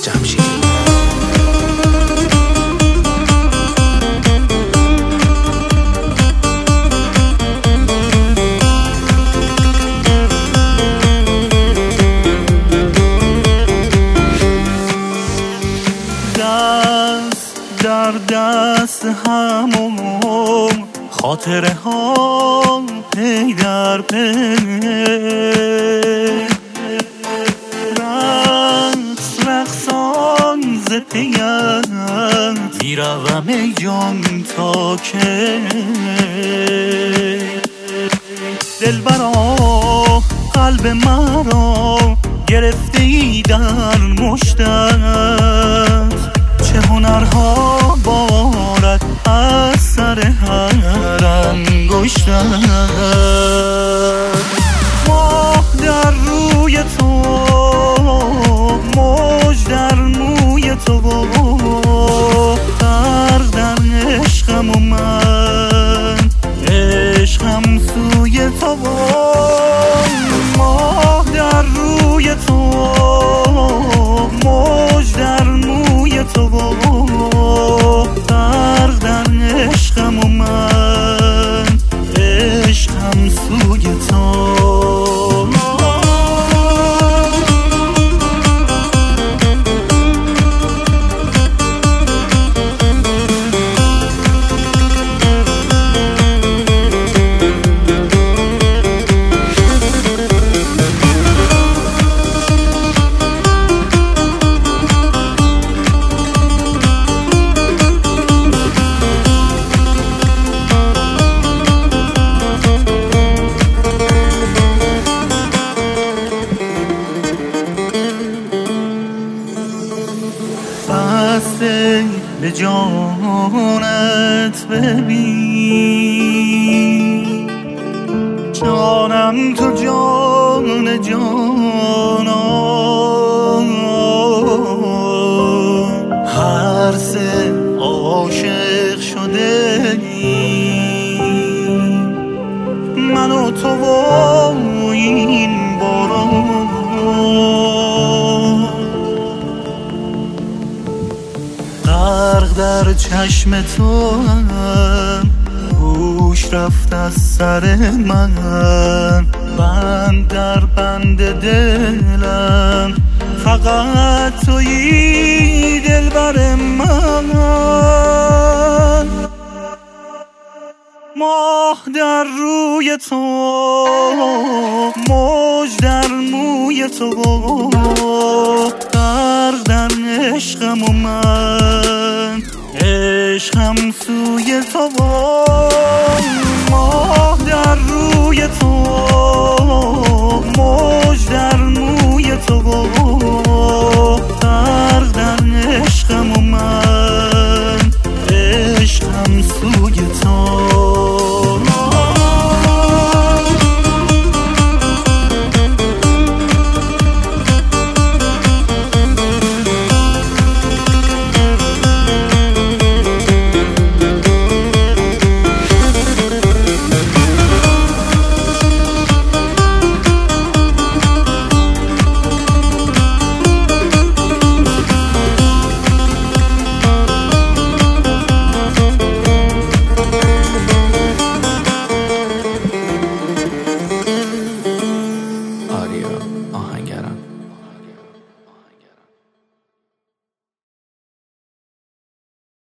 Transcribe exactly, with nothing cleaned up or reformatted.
جمشیدی. در دست همون خاطره ها پی در پی، رقص رقصان ز پیت میروم ای جان تا که دلبرا قلب مرا گرفته ای در مشتت، چه هنرها بارد از سر هر انگشتت. ماه در روی تو، موج در موی تو، غرق در عشقم و من عشقم سوی تو. ماه در روی تو، موج در موی تو، غرق در عشقم و من عشقم سوی تو. بسته به جانت ببین، جانم تو جان جانان، هر سه عاشق شده من و تو و این باران. غرق در چشم تو هم هوش رفت از سر من، بند در بند دلم فقط تویی دلبر من. ماه در روی تو، موج در موی تو، غرق در عشقم و من عشقم سوی تو. ماه در روی تو، موج